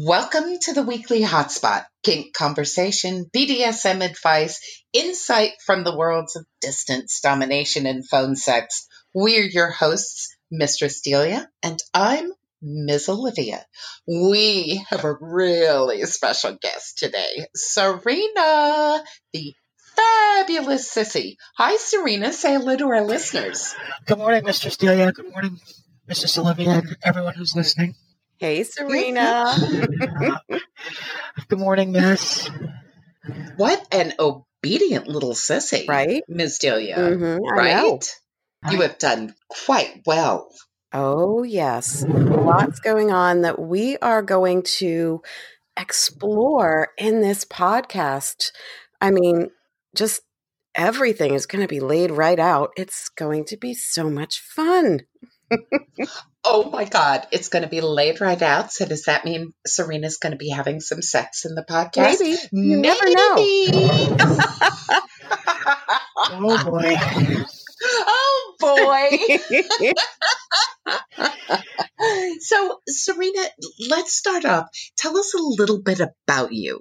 Welcome to the weekly hotspot. Kink conversation, BDSM advice, insight from the worlds of distance, domination, and phone sex. We're your hosts, Mistress Delia, and I'm Ms. Olivia. We have a really special guest today, Serena, the fabulous sissy. Hi, Serena. Say hello to our listeners. Good morning, Mistress Delia. Good morning, Mrs. Olivia, and everyone who's listening. Hey, Serena. Good morning, Miss. What an obedient little sissy, Right? Ms. Delia, I right? know. You have done quite well. Oh, yes. Lots going on that we are going to explore in this podcast. I mean, just everything is going to be laid right out. It's going to be so much fun. Oh my God, it's going to be laid right out. So does that mean Serena's going to be having some sex in the podcast? Maybe. You never know. Oh, boy. Oh, boy. So, Serena, let's start off. Tell us a little bit about you.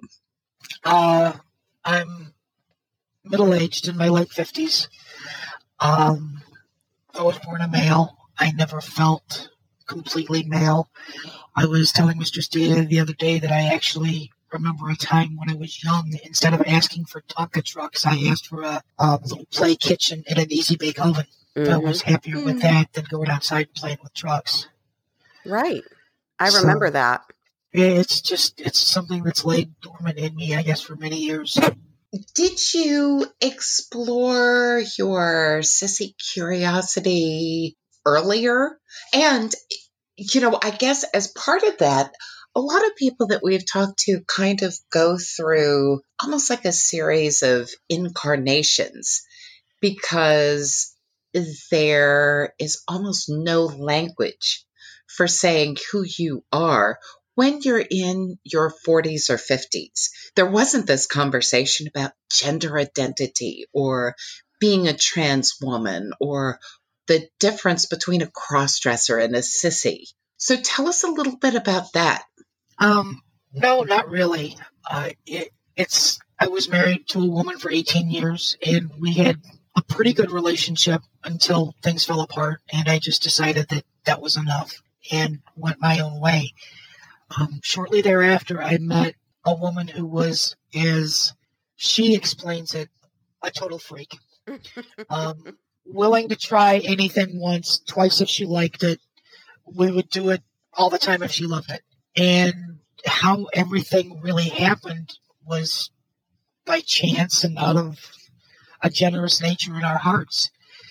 I'm middle-aged, in my late 50s. I was born a male. I never felt completely male. I was telling Mistress Delia the other day that I actually remember a time when I was young. Instead of asking for Tonka trucks, I asked for a little play kitchen and an easy bake oven. I was happier with that than going outside and playing with trucks. Right. I remember that. Yeah, it's something that's laid dormant in me, I guess, for many years. Did you explore your sissy curiosity earlier? And, I guess as part of that, a lot of people that we've talked to kind of go through almost like a series of incarnations because there is almost no language for saying who you are when you're in your 40s or 50s. There wasn't this conversation about gender identity or being a trans woman or the difference between a crossdresser and a sissy. So tell us a little bit about that. No, not really. I was married to a woman for 18 years, and we had a pretty good relationship until things fell apart, and I just decided that that was enough and went my own way. Shortly thereafter, I met a woman who was, as she explains it, a total freak. Willing to try anything once, twice if she liked it. We would do it all the time if she loved it. And how everything really happened was by chance and out of a generous nature in our hearts.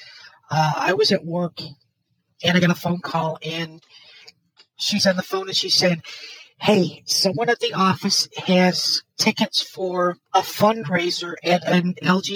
I was at work, and I got a phone call, and she's on the phone, and she said, "Hey, someone at the office has tickets for a fundraiser at an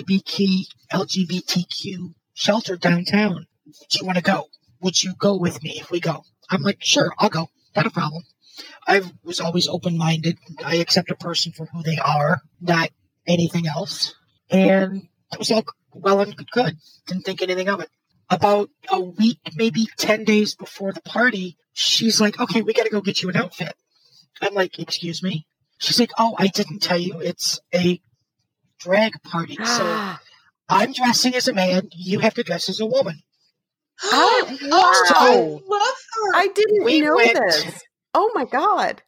LGBTQ shelter downtown. Do you want to go? Would you go with me if we go?" I'm like, "Sure, I'll go. Not a problem." I was always open-minded. I accept a person for who they are, not anything else. And it was all well and good. Didn't think anything of it. About a week, maybe 10 days before the party, she's like, "Okay, we got to go get you an outfit." I'm like, "Excuse me?" She's like, "Oh, I didn't tell you. It's a drag party. So I'm dressing as a man. You have to dress as a woman." Oh, wow. I love her. I didn't know this. Oh, my God.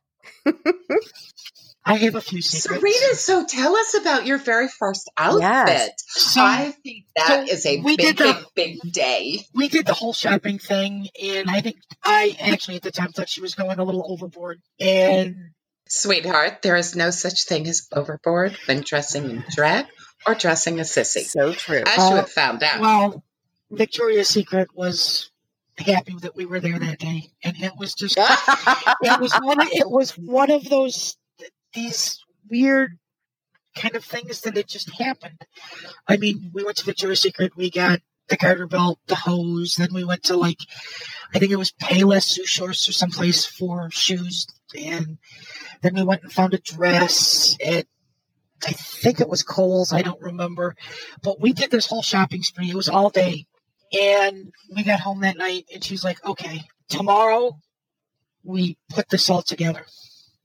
I have a few secrets. Serena, so tell us about your very first outfit. Yes. So, I think that is a big day. We did the whole shopping thing, and I think I actually at the time thought she was going a little overboard. And Sweetheart, there is no such thing as overboard when dressing in drag or dressing a sissy. So true. As you have found out. Well, Victoria's Secret was happy that we were there that day, and it was just it was one of these weird kind of things that it just happened. I mean, we went to Victoria's Secret, we got the garter belt, the hose, then we went to I think it was Payless Souchores or someplace for shoes, and then we went and found a dress at, I think it was Kohl's, I don't remember, but we did this whole shopping spree. It was all day. And we got home that night, and she's like, "Okay, tomorrow we put this all together."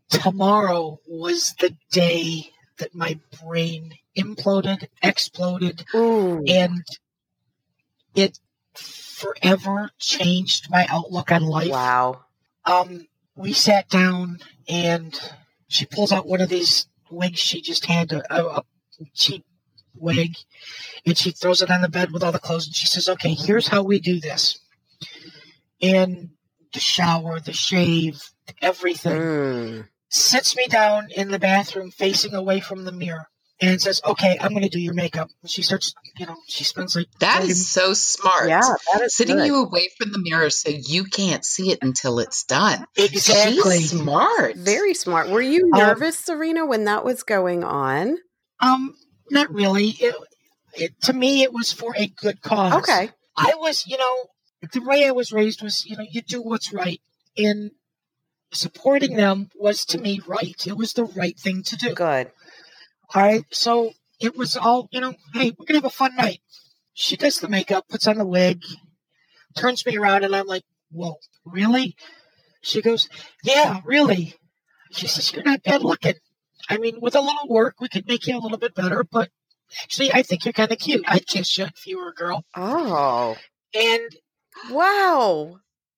tomorrow was the day that my brain imploded, exploded, Ooh. and it forever changed my outlook on life. Wow. We sat down, and she pulls out one of these wigs she just had, a cheap wig, and she throws it on the bed with all the clothes, and she says, okay, here's how we do this. And the shower, the shave, everything. Sits me down in the bathroom facing away from the mirror and says, okay, I'm going to do your makeup. She starts, she spends like... That is so smart. Yeah, that is Sitting good. you away from the mirror so you can't see it until it's done. Exactly. She's smart. Very smart. Were you nervous, Serena, when that was going on? Not really. To me, it was for a good cause. Okay. I was, the way I was raised was, you do what's right. And supporting them was, to me, right. It was the right thing to do. Good. All right. So it was all, hey, we're going to have a fun night. She does the makeup, puts on the wig, turns me around, and I'm like, whoa, really? She goes, yeah, really. She says, you're not bad looking. I mean, with a little work, we could make you a little bit better, but actually, I think you're kind of cute. I'd kiss you if you were a girl. Oh. And wow.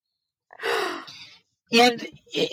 And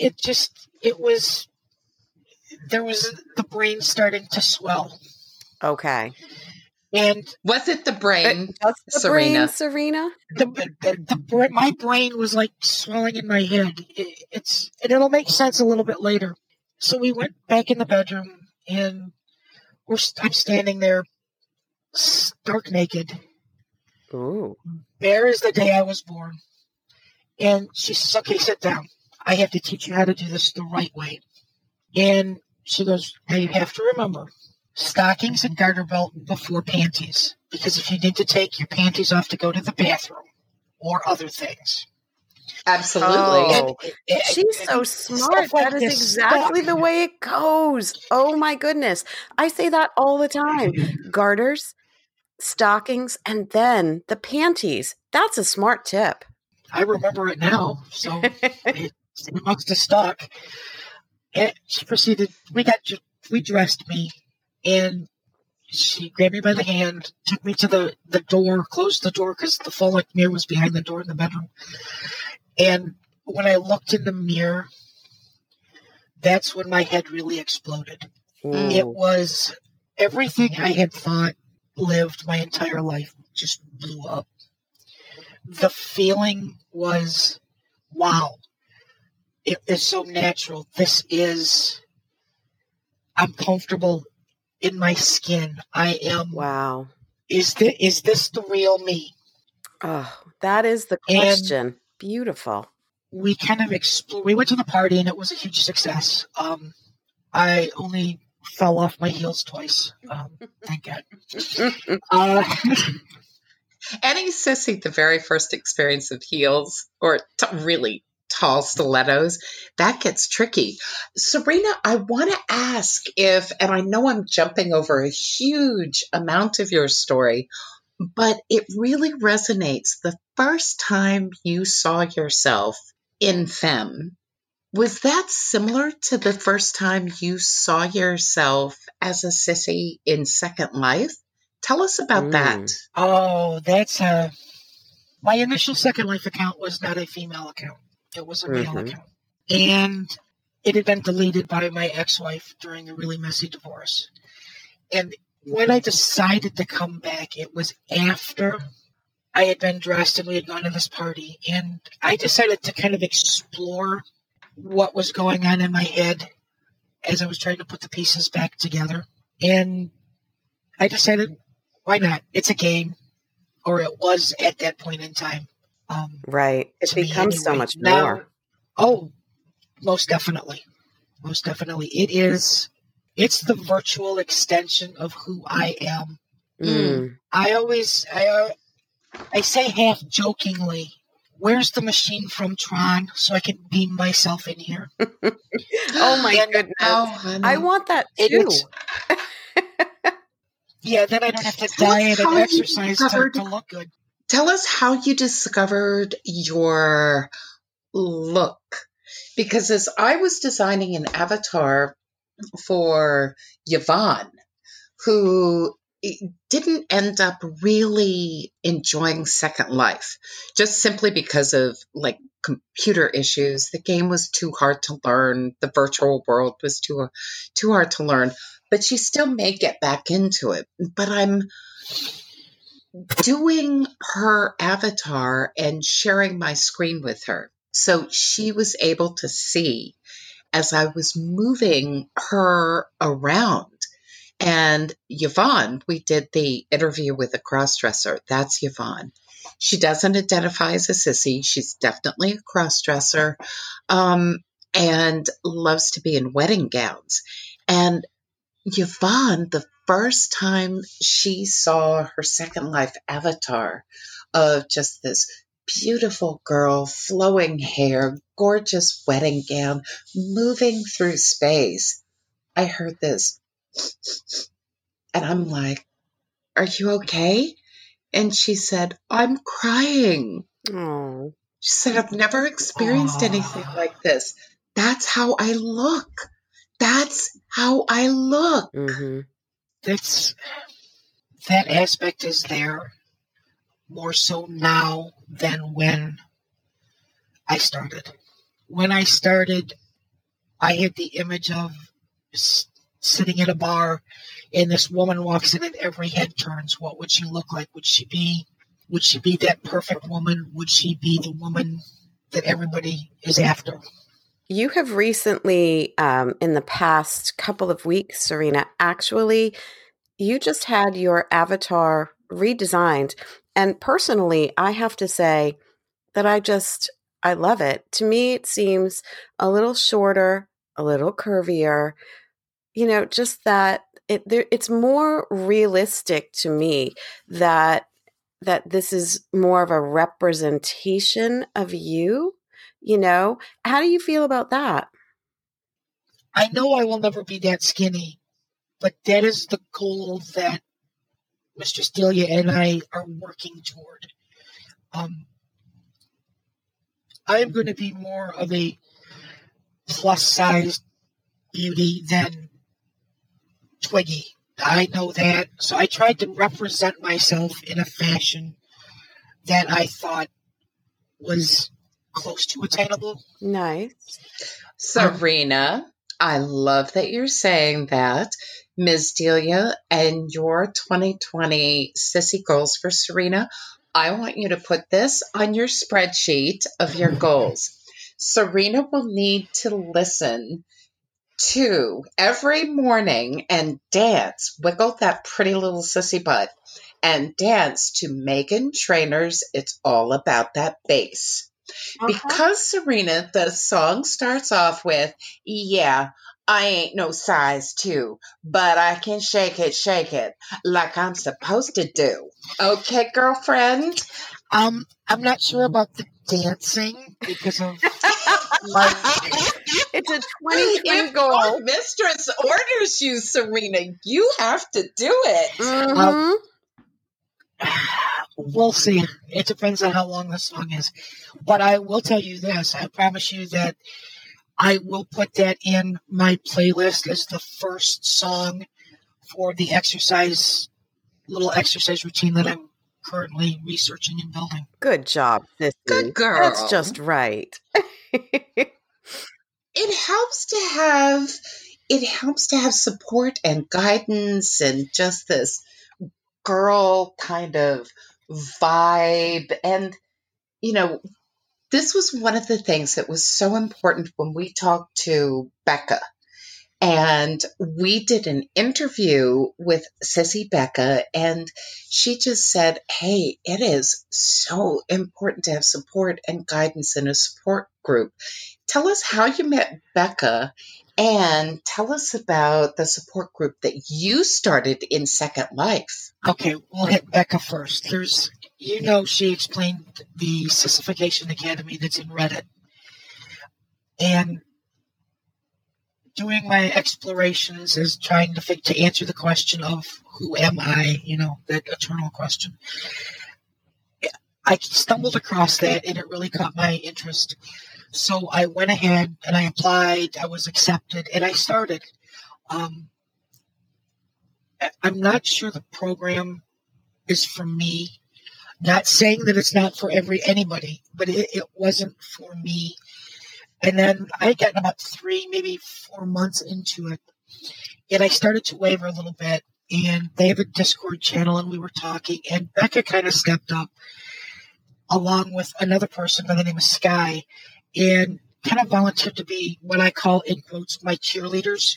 there was the brain starting to swell. Okay. And was it the brain, just the Serena? Brain, Serena? My brain was like swelling in my head. It'll make sense a little bit later. So we went back in the bedroom, and I'm standing there, stark naked. Ooh. Bare as the day I was born. And she says, okay, sit down. I have to teach you how to do this the right way. And she goes, now you have to remember, stockings and garter belt before panties. Because if you need to take your panties off to go to the bathroom or other things. Absolutely. Oh, she's so smart. That is exactly the way it goes. Oh my goodness. I say that all the time. Garters, stockings, and then the panties. That's a smart tip. I remember it now, so it must have stuck. And she proceeded, we dressed me, and she grabbed me by the hand, took me to the door, closed the door because the full length mirror was behind the door in the bedroom. And when I looked in the mirror, that's when my head really exploded. Ooh. It was everything I had thought lived my entire life just blew up. The feeling was, wow, it is so natural. I'm comfortable in my skin. I am. Wow. Is this the real me? Oh, that is the question. And beautiful. We kind of we went to the party, and it was a huge success. I only fell off my heels twice. Thank God. Any sissy, the very first experience of heels or really tall stilettos, that gets tricky. Serena, I want to ask and I know I'm jumping over a huge amount of your story, but it really resonates. The first time you saw yourself in femme, was that similar to the first time you saw yourself as a sissy in Second Life? Tell us about that. Oh, that's my initial Second Life account was not a female account. It was a male account. And it had been deleted by my ex-wife during a really messy divorce. And when I decided to come back, it was after I had been dressed and we had gone to this party. And I decided to kind of explore what was going on in my head as I was trying to put the pieces back together. And I decided, why not? It's a game, or it was at that point in time. Right. It becomes so much more. Oh, most definitely. Most definitely. It's the virtual extension of who I am. I say half jokingly, where's the machine from Tron so I can beam myself in here? Oh my goodness. I want that too. Yeah, then I don't have to diet and exercise to look good. Tell us how you discovered your look. Because as I was designing an avatar for Yvonne, who didn't end up really enjoying Second Life, just simply because of like computer issues. The game was too hard to learn. The virtual world was too hard to learn. But she still may get back into it. But I'm doing her avatar and sharing my screen with her. So she was able to see as I was moving her around. And Yvonne, we did the interview with a crossdresser. That's Yvonne. She doesn't identify as a sissy. She's definitely a crossdresser, and loves to be in wedding gowns. And Yvonne, the first time she saw her Second Life avatar of just this beautiful girl, flowing hair, gorgeous wedding gown, moving through space, I heard this. And I'm like, are you okay? And she said, I'm crying. Oh. She said, I've never experienced anything like this. That's how I look. That's how I look. Mm-hmm. That aspect is there more so now than when I started. When I started, I had the image of sitting at a bar and this woman walks in and every head turns. What would she look like? Would she be that perfect woman? Would she be the woman that everybody is after? You have recently, in the past couple of weeks, Serena, actually, you just had your avatar redesigned. And personally, I have to say that I love it. To me, it seems a little shorter, a little curvier, just that it's more realistic to me that this is more of a representation of you. How do you feel about that? I know I will never be that skinny, but that is the goal that Mr. Stelia and I are working toward. I am going to be more of a plus-sized beauty than Twiggy. I know that. So I tried to represent myself in a fashion that I thought was close to attainable. Nice. Serena, I love that you're saying that. Ms. Delia, and your 2020 Sissy goals for Serena, I want you to put this on your spreadsheet of your goals. Serena will need to listen to every morning and dance, wiggle that pretty little sissy butt, and dance to Meghan Trainor's It's All About That Bass. Because, Serena, the song starts off with, yeah, I ain't no size 2, but I can shake it like I'm supposed to do. Okay, girlfriend? I'm not sure about the dancing because of It's a 2020 goal. Our mistress orders you, Serena. You have to do it. Mm-hmm. We'll see. It depends on how long the song is. But I will tell you this. I promise you that I will put that in my playlist as the first song for the little exercise routine that I'm currently researching and building. Good job, Sissy. Good girl. That's just right. It helps to have support and guidance and just this girl kind of vibe. And, this was one of the things that was so important when we talked to Becca. And we did an interview with Sissy Becca, and she just said, hey, it is so important to have support and guidance in a support group. Tell us how you met Becca, and tell us about the support group that you started in Second Life. Okay, we'll hit Becca first. She explained the Sissification Academy that's in Reddit. And doing my explorations is trying to answer the question of who am I, that eternal question. I stumbled across that and it really caught my interest. So I went ahead and I applied. I was accepted, and I started. I'm not sure the program is for me. Not saying that it's not for anybody, but it wasn't for me. And then I got about 3, maybe 4 months into it, and I started to waver a little bit. And they have a Discord channel, and we were talking, and Becca kind of stepped up along with another person by the name of Sky, and kind of volunteered to be what I call, in quotes, my cheerleaders.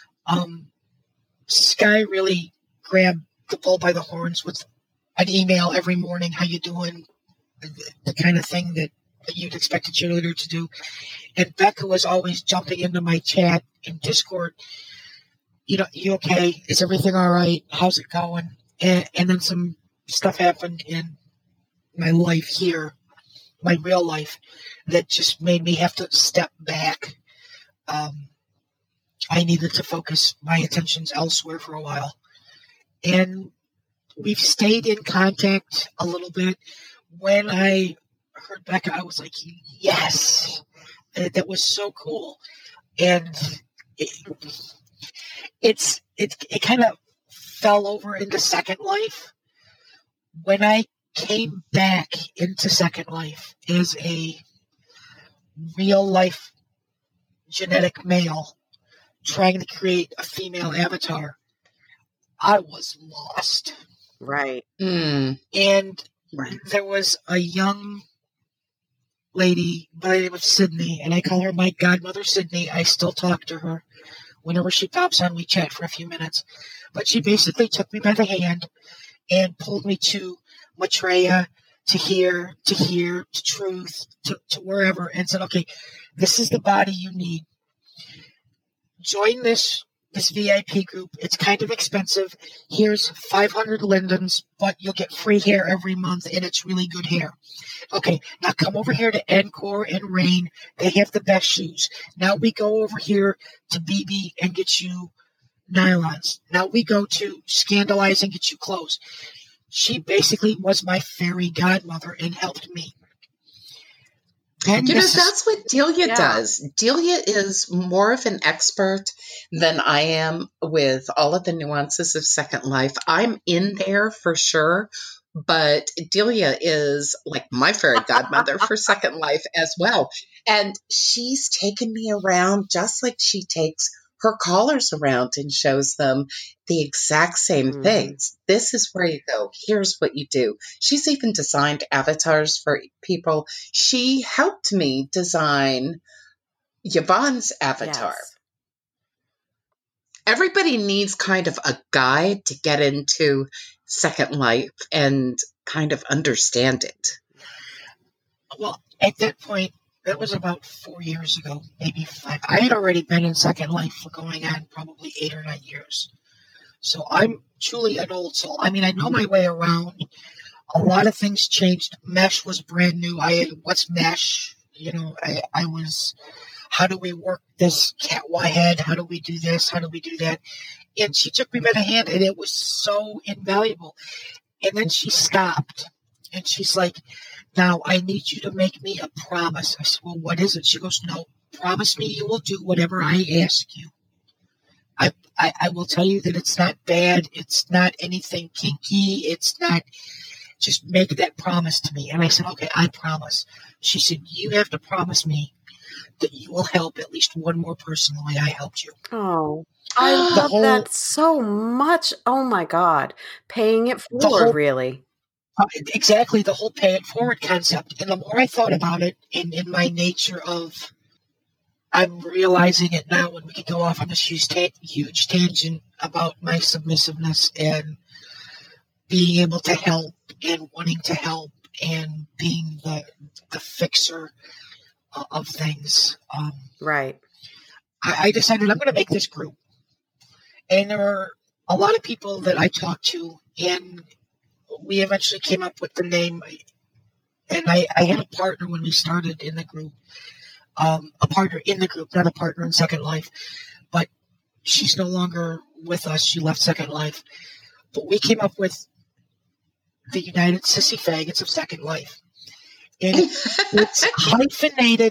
Sky really grabbed the bull by the horns with an email every morning, how you doing, the kind of thing that you'd expect a cheerleader to do. And Becca was always jumping into my chat in Discord. You okay? Is everything all right? How's it going? And then some stuff happened in my life here, my real life, that just made me have to step back. I needed to focus my attentions elsewhere for a while. And we've stayed in contact a little bit. When I heard Becca, I was like, yes, that was so cool. And it kind of fell over into Second Life. When I came back into Second Life as a real life genetic male trying to create a female avatar, I was lost. Right. Mm. And Right. there was a young lady by the name of Sydney, and I call her my godmother, Sydney. I still talk to her. Whenever she pops on, we chat for a few minutes. But she basically took me by the hand and pulled me to Maitreya, to here, to Truth, to wherever, and said, okay, this is the body you need. Join this VIP group. It's kind of expensive. Here's 500 lindens, but you'll get free hair every month, and it's really good hair. Okay, now come over here to Encore and Rain. They have the best shoes. Now we go over here to BB and get you nylons. Now we go to Scandalize and get you clothes. She basically was my fairy godmother and helped me. And That's what Delia Yeah. does. Delia is more of an expert than I am with all of the nuances of Second Life. I'm in there for sure, but Delia is like my fairy godmother for Second Life as well. And she's taken me around just like she takes her callers around and shows them the exact same Mhm. things. This is where you go. Here's what you do. She's even designed avatars for people. She helped me design Yvonne's avatar. Yes. Everybody needs kind of a guide to get into Second Life and kind of understand it. Well, at that point, that was about 4 years ago, maybe 5. I had already been in Second Life for going on probably 8 or 9 years. So I'm truly an old soul. I mean, I know my way around. A lot of things changed. Mesh was brand new. What's Mesh? I was, how do we work this cat Y head? How do we do this? How do we do that? And she took me by the hand, and it was so invaluable. And then she stopped, and she's like, now I need you to make me a promise. I said, well, what is it? She goes, no, promise me you will do whatever I ask you. I will tell you that it's not bad. It's not anything kinky. It's not, just make that promise to me. And I said, okay, I promise. She said, you have to promise me that you will help at least one more person the way I helped you. Oh, I The love whole- that so much. Oh my God. Paying it forward, whole- really. Exactly, the whole pay it forward concept. And the more I thought about it in my nature of, I'm realizing it now when we could go off on this huge tangent about my submissiveness and being able to help and wanting to help and being the fixer of things. Right. I decided I'm going to make this group. And there were a lot of people that I talked to, and we eventually came up with the name. And I had a partner when we started in the group. A partner in the group, not a partner in Second Life. But she's no longer with us. She left Second Life. But we came up with the United Sissy Faggots of Second Life. And it's hyphenated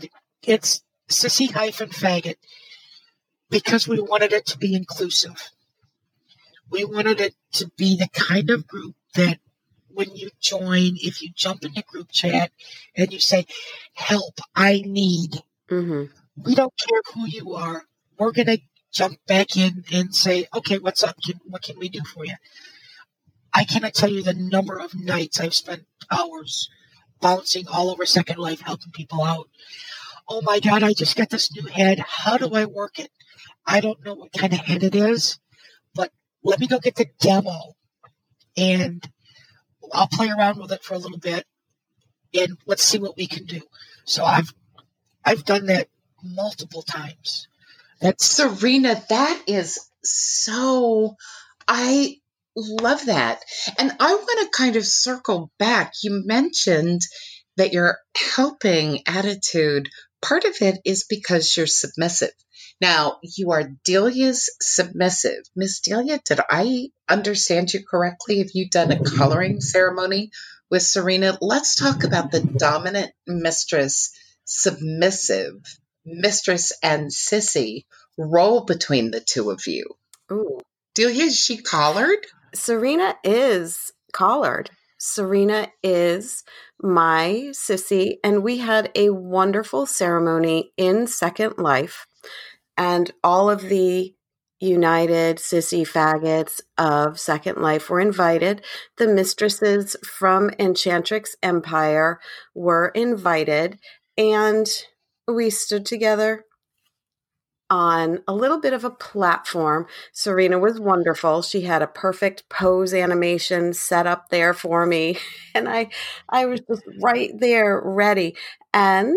It's Sissy-Faggot because we wanted it to be inclusive. We wanted it to be the kind of group that when you join, if you jump into group chat and you say, help, I need, we don't care who you are. We're going to jump back in and say, okay, what's up? What can we do for you? I cannot tell you the number of nights I've spent hours bouncing all over Second Life, helping people out. Oh my God, I just got this new head. How do I work it? I don't know what kind of head it is, but let me go get the demo and I'll play around with it for a little bit and let's see what we can do. So I've done that multiple times. Serena, that is so, I love that. And I want to kind of circle back. You mentioned that your helping attitude, part of it is because you're submissive. Now, you are Delia's submissive. Miss Delia, did I understand you correctly? Have you done a coloring ceremony with Serena? Let's talk about the dominant mistress, submissive mistress, and sissy role between the two of you. Ooh. Delia, is she collared? Serena is collared. Serena is my sissy, and we had a wonderful ceremony in Second Life, and all of the United Sissy Faggots of Second Life were invited. The mistresses from Enchantrix Empire were invited, and we stood together on a little bit of a platform. Serena was wonderful. She had a perfect pose animation set up there for me. And I was just right there ready. And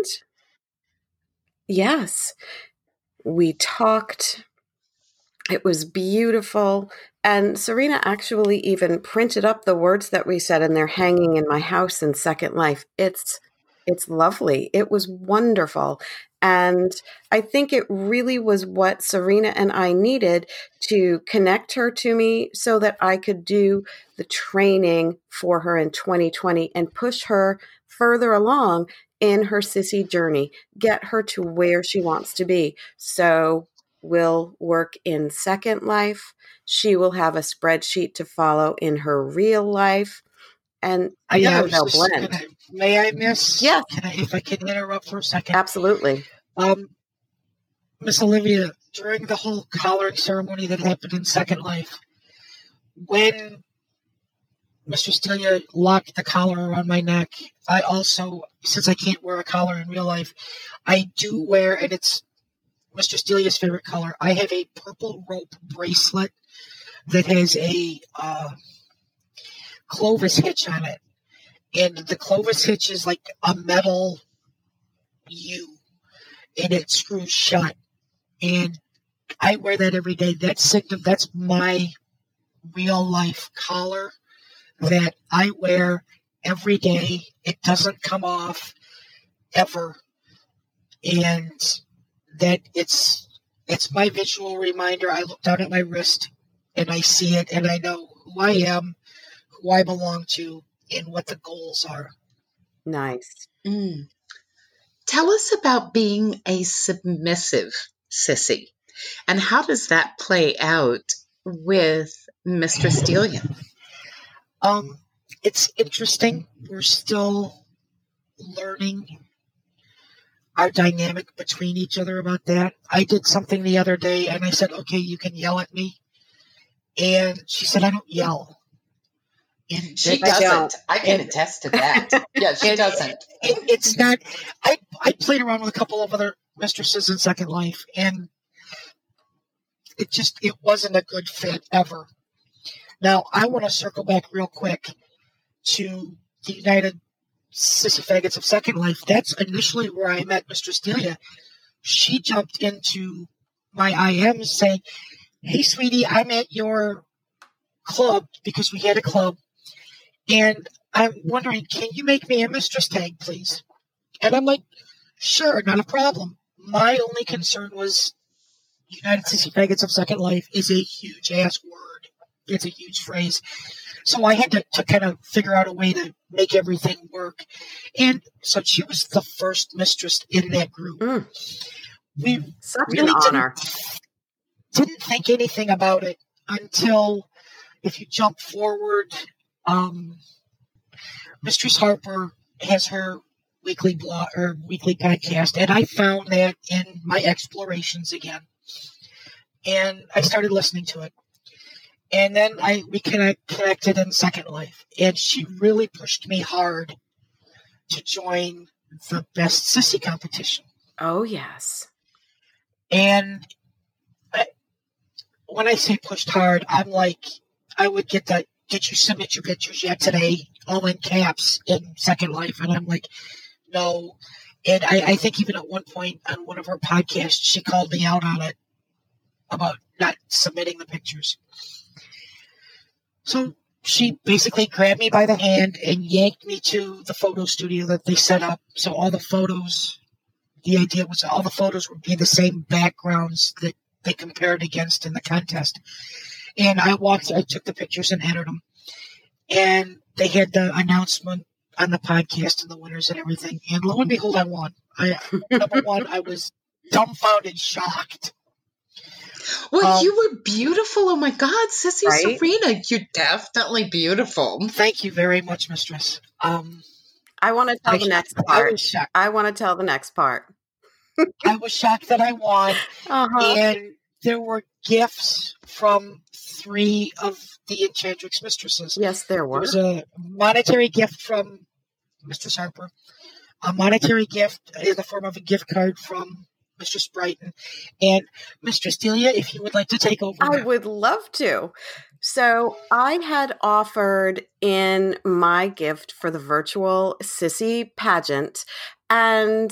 yes, we talked. It was beautiful. And Serena actually even printed up the words that we said, and they're hanging in my house in Second Life. It's lovely. It was wonderful. And I think it really was what Serena and I needed to connect her to me so that I could do the training for her in 2020 and push her further along in her sissy journey, get her to where she wants to be. So we'll work in Second Life. She will have a spreadsheet to follow in her real life. And they'll blend. May I, Miss? Yes. If I can interrupt for a second. Absolutely. Miss Olivia, during the whole collaring ceremony that happened in Second Life, when Mr. Delia locked the collar around my neck, I also, since I can't wear a collar in real life, I do wear, and it's Mr. Delia's favorite color, I have a purple rope bracelet that has a Clovis hitch on it. And the Clovis hitch is like a metal U, and it screws shut. And I wear that every day. That's my real life collar that I wear every day. It doesn't come off ever. And that it's my visual reminder. I look down at my wrist and I see it and I know who I am, who I belong to, and what the goals are. Nice. Tell us about being a submissive sissy, and how does that play out with Mistress Delia? It's interesting. We're still learning our dynamic between each other about that. I did something the other day, and I said, okay, you can yell at me. And she said, I don't yell. And she doesn't. I can attest to that. Yeah, she doesn't. It's not. I played around with a couple of other mistresses in Second Life, and it wasn't a good fit ever. Now, I want to circle back real quick to the United Sissy Faggots of Second Life. That's initially where I met Mistress Delia. She jumped into my IM saying, hey, sweetie, I'm at your club, because we had a club, and I'm wondering, can you make me a mistress tag, please? And I'm like, sure, not a problem. My only concern was United Sissy Faggots of Second Life is a huge-ass word. It's a huge phrase. So I had to kind of figure out a way to make everything work. And so she was the first mistress in that group. We Such really an honor. didn't think anything about it until, if you jump forward, Mistress Harper has her weekly blog or weekly podcast, and I found that in my explorations again, and I started listening to it, and then we connected in Second Life, and she really pushed me hard to join the Best Sissy competition. Oh yes, and when I say pushed hard, I'm like, I would get that. Did you submit your pictures yet today? All in caps in Second Life, and I'm like, no. And I think even at one point on one of her podcasts, she called me out on it about not submitting the pictures. So she basically grabbed me by the hand and yanked me to the photo studio that they set up. So all the photos, the idea was all the photos would be the same backgrounds that they compared against in the contest. And I took the pictures and entered them. And they had the announcement on the podcast and the winners and everything. And lo and behold, I won. Number one, I was dumbfounded, shocked. Well, you were beautiful. Oh my God, Sissy right? Serena, you're definitely beautiful. Thank you very much, mistress. I want to tell the next part. I was shocked. I want to tell the next part. I was shocked that I won. Uh-huh. And there were gifts from 3 of the Enchantrix mistresses. Yes, there were. There was a monetary gift from Mistress Harper, a monetary gift in the form of a gift card from Mistress Brighton, and Mistress Delia, if you would like to take over. I would love to. So I had offered in my gift for the virtual Sissy pageant, and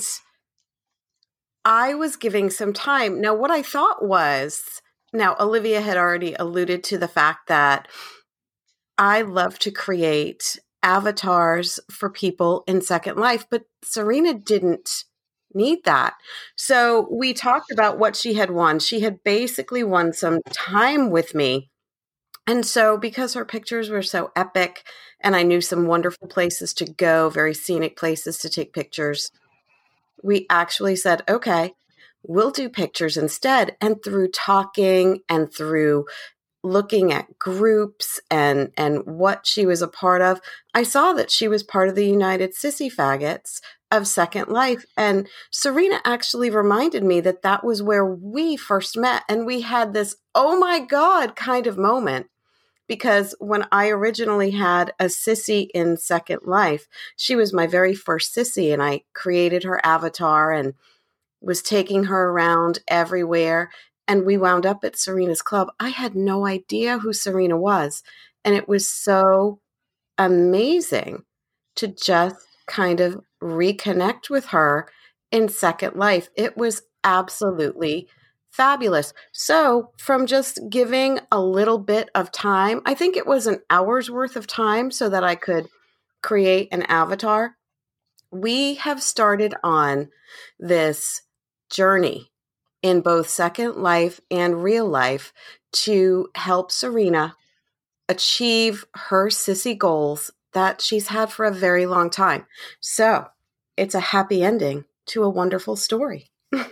I was giving some time. Now, what I thought was, now Olivia had already alluded to the fact that I love to create avatars for people in Second Life, but Serena didn't need that. So we talked about what she had won. She had basically won some time with me. And so because her pictures were so epic and I knew some wonderful places to go, very scenic places to take pictures, we actually said, okay, we'll do pictures instead. And through talking and through looking at groups and what she was a part of, I saw that she was part of the United Sissy Faggots of Second Life. And Serena actually reminded me that that was where we first met. And we had this, oh my God, kind of moment. Because when I originally had a Sissy in Second Life, she was my very first Sissy, and I created her avatar and was taking her around everywhere. And we wound up at Serena's club. I had no idea who Serena was. And it was so amazing to just kind of reconnect with her in Second Life. It was absolutely fabulous. So from just giving a little bit of time, I think it was an hour's worth of time so that I could create an avatar. We have started on this journey in both Second Life and real life to help Serena achieve her Sissy goals that she's had for a very long time. So it's a happy ending to a wonderful story.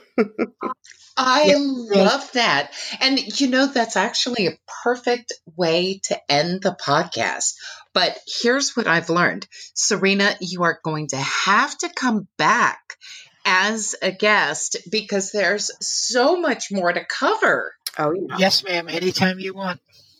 I love that. And that's actually a perfect way to end the podcast. But here's what I've learned. Serena, you are going to have to come back as a guest because there's so much more to cover. Oh, yeah. Yes, ma'am. Anytime you want.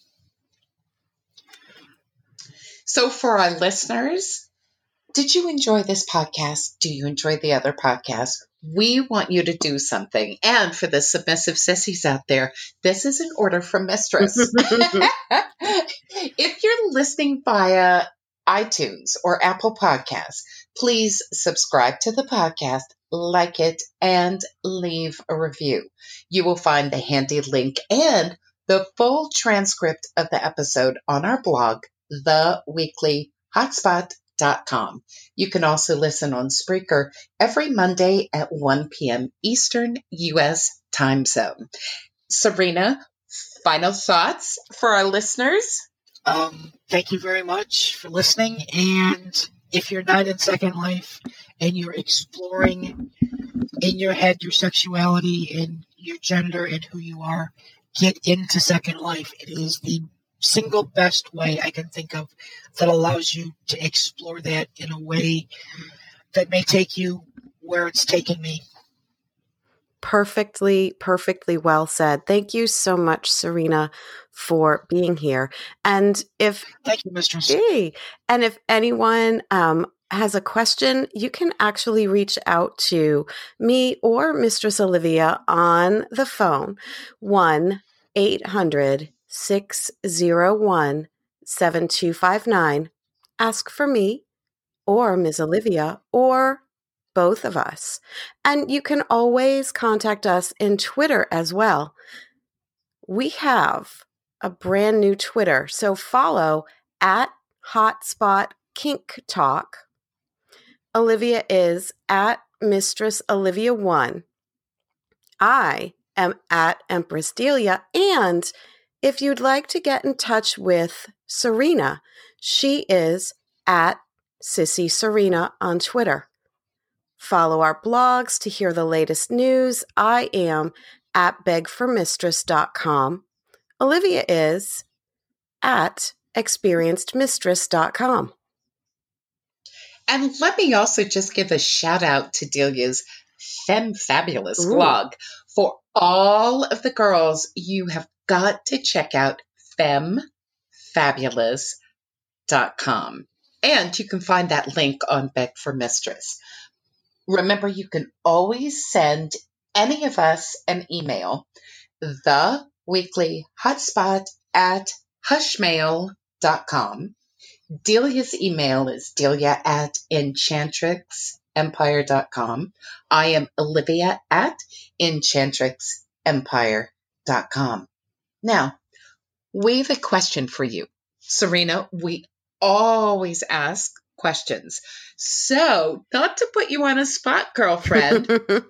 So for our listeners, did you enjoy this podcast? Do you enjoy the other podcasts? We want you to do something. And for the submissive sissies out there, this is an order from Mistress. If you're listening via iTunes or Apple Podcasts, please subscribe to the podcast, like it, and leave a review. You will find the handy link and the full transcript of the episode on our blog, theweeklyhotspot.com. You can also listen on Spreaker every Monday at 1 p.m. Eastern U.S. time zone. Serena, final thoughts for our listeners? Thank you very much for listening. And if you're not in Second Life and you're exploring in your head your sexuality and your gender and who you are, get into Second Life. It is the single best way I can think of that allows you to explore that in a way that may take you where it's taken me. Perfectly well said. Thank you so much, Serena, for being here. And if Thank you, Mistress. And if anyone has a question, you can actually reach out to me or Mistress Olivia on the phone, 1-800-601-7259. Ask for me or Ms. Olivia or both of us. And you can always contact us in Twitter as well. We have a brand new Twitter, so follow at Hotspot Kink Talk. Olivia is at Mistress Olivia 1. I am at Empress Delia. And if you'd like to get in touch with Serena, she is at Sissy Serena on Twitter. Follow our blogs to hear the latest news. I am at begformistress.com. Olivia is at experiencedmistress.com. And let me also just give a shout out to Delia's Femme Fabulous blog. For all of the girls, you have got to check out femmefabulous.com. And you can find that link on Beg for Mistress. Remember, you can always send any of us an email, theweeklyhotspot@hushmail.com. Delia's email is delia@enchantrixempire.com. I am Olivia at enchantrixempire.com. Now, we have a question for you. Serena, we always ask questions. So, not to put you on a spot, girlfriend,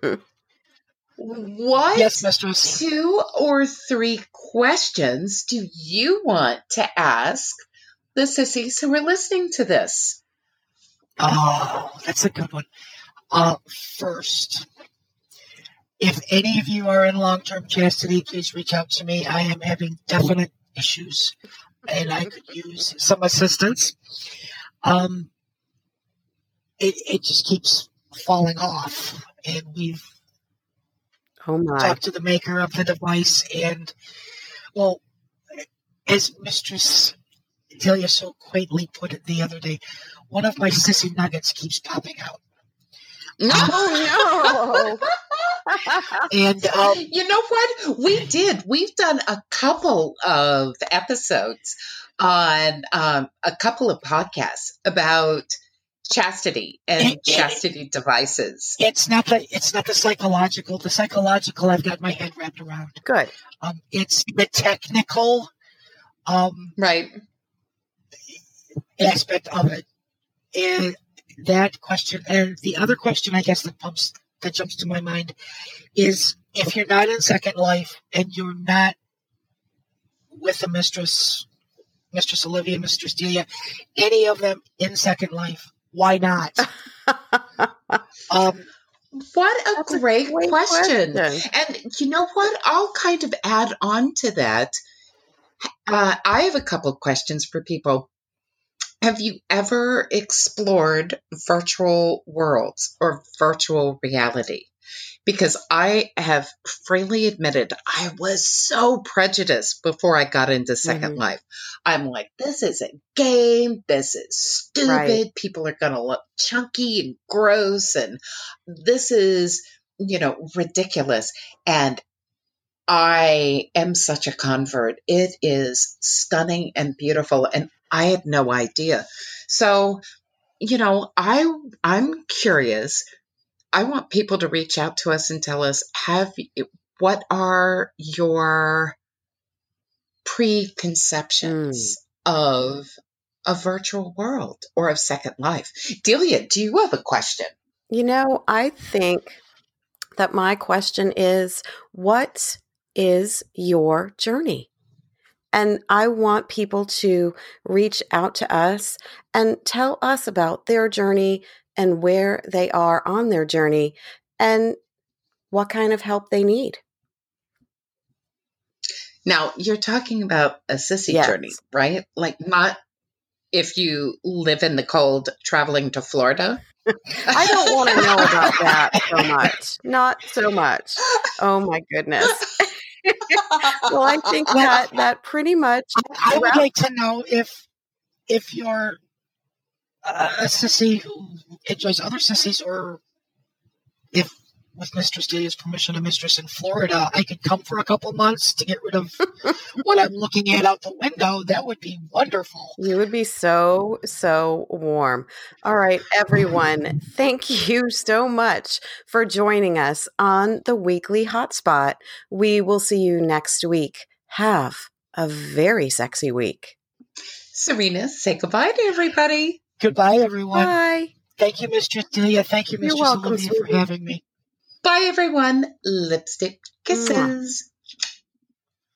what Yes, Mistress. 2 or 3 questions do you want to ask the sissies who are listening to this? Oh, that's a good one. First, if any of you are in long-term chastity, please reach out to me. I am having definite issues, and I could use some assistance. It just keeps falling off, and we've talked to the maker of the device, and, well, as Mistress Delia so quaintly put it the other day, one of my sissy nuggets keeps popping out. Oh, no. And you know what? We've done a couple of episodes on a couple of podcasts about chastity and chastity devices. It's not the psychological. The psychological, I've got my head wrapped around. Good. It's the technical, right, aspect of it. And that question, and the other question, I guess that jumps to my mind, is if you're not in Second Life and you're not with the Mistress Olivia, Mistress Delia, any of them in Second Life, why not? What a great question. And you know what? I'll kind of add on to that. I have a couple of questions for people. Have you ever explored virtual worlds or virtual reality? Because I have freely admitted I was so prejudiced before I got into Second Life. I'm like, this is a game. This is stupid. Right. People are going to look chunky and gross. And this is, ridiculous. And I am such a convert. It is stunning and beautiful. And I had no idea. So, I'm curious. I want people to reach out to us and tell us, what are your preconceptions of a virtual world or of Second Life? Delia, do you have a question? I think that my question is, what is your journey? And I want people to reach out to us and tell us about their journey and where they are on their journey and what kind of help they need. Now, you're talking about a sissy Yes. journey, right? Like, not if you live in the cold traveling to Florida. I don't want to know about that so much. Not so much. Oh my goodness. Well, I think that pretty much. I would like to know if you're a sissy who enjoys other sissies, or if, with Mistress Delia's permission, a mistress in Florida, I could come for a couple months to get rid of what I'm looking at out the window. That would be wonderful. You would be so, so warm. All right, everyone. Thank you so much for joining us on the Weekly Hotspot. We will see you next week. Have a very sexy week. Serena, say goodbye to everybody. Goodbye, everyone. Bye. Thank you, Mistress Delia. Thank you, You're Mistress welcome, Olivia, for sweetie. having me. Bye, everyone. Lipstick kisses.